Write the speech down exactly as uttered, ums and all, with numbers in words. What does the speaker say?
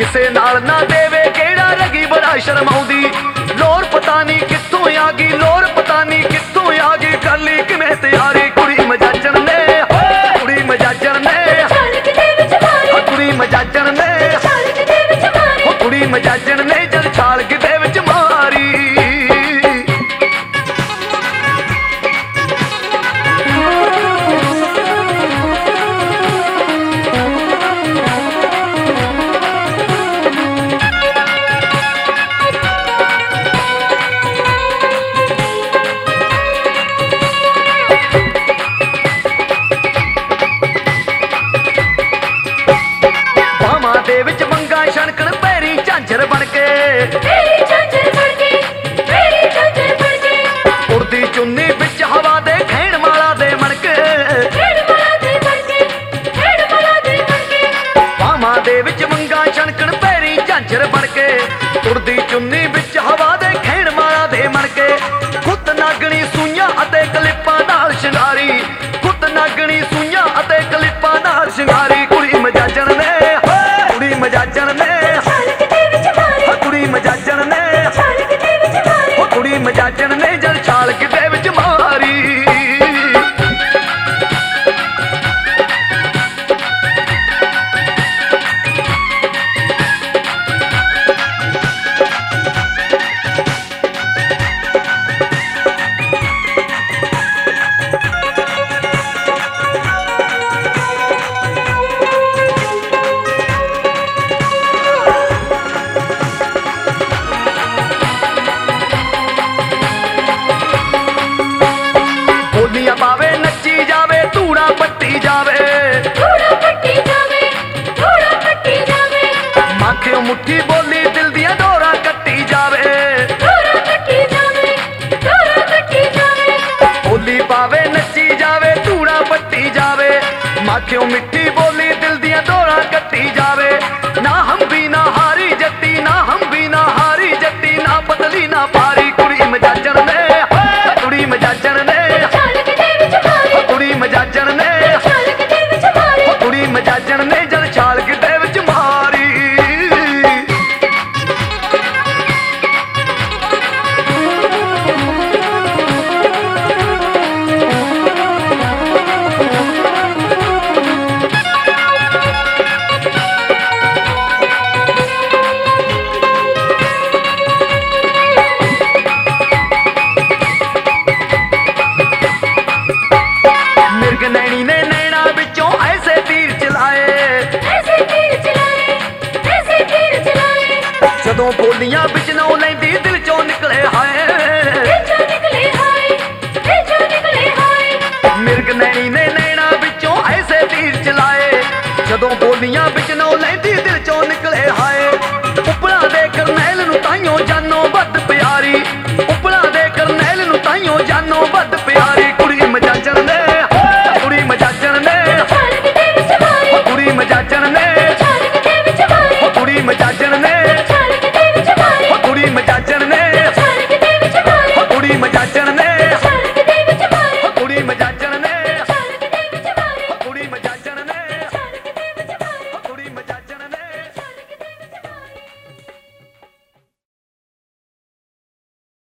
किसे नाल ना देवे केड़ा रगी बड़ा शर्माउंदी। लोर पता नहीं कित्थों आ गई, लोर पता नहीं कित्थों आ गई, कर ली किवें तैयारी कुड़ी मजाजन ने, कुड़ी मजाजन ने, कुड़ी मजाजन ने, कुड़ी मजाजन ने जद छाल किते विच मारी। छणकण पैरी झांझर बन के, उड़दी चुन्नी बिच हवा दे खैण माला दे मनके, बाहां दे विच वंगा छणकण पैरी झांझर बन के, उड़दी चुन्नी बिच हवा दे खैण माला दे मनके। गुੱਤ नागणी सूइयां अते कलिपां नाल शिंगारी, गुੱਤ नागणी सूइयां अते कलिपां नाल शिंगारी, कुड़ी मजाजन ने, कुड़ी मजाजन ने, कुड़ी मजाजन ने, कुड़ी मजाजन ने जद छाल किते विच मारी। पावे नच्ची जावे धूड़ा पट्टी जावे, माखियों मुट्ठी बोली दिल दिया डोरा कट्टी जावे, बोली पावे नच्ची जावे धूड़ा पट्टी जावे, माखियों मिट्टी बोली दिल दिया डोरा कट्टी जावे। ना हम भी ना हारी जट्टी, ना हम भी ना हारी जट्टी, ना पतली ना पारी, कुड़ी मजाजन ने, कुड़ी मजाजन ने, कुड़ी मजाजन ने, कुड़ी मजाजन ने जद छाल किते विच मारी। नैनी ने नैना बिचों ऐसे तीर चलाए, ऐसे तीर चलाए, ऐसे तीर चलाए, जदों बोलियां बिच नौ लैंदी